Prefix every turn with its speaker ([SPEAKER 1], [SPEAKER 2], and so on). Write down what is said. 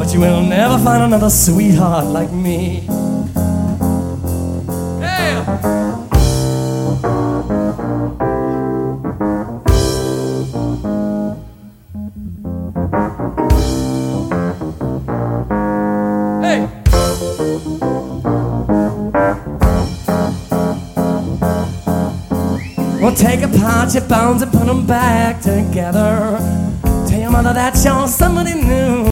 [SPEAKER 1] but you will never find another sweetheart like me. Yeah. Hey. Well, take apart your bones and put them back together. Tell your mother that you're somebody new.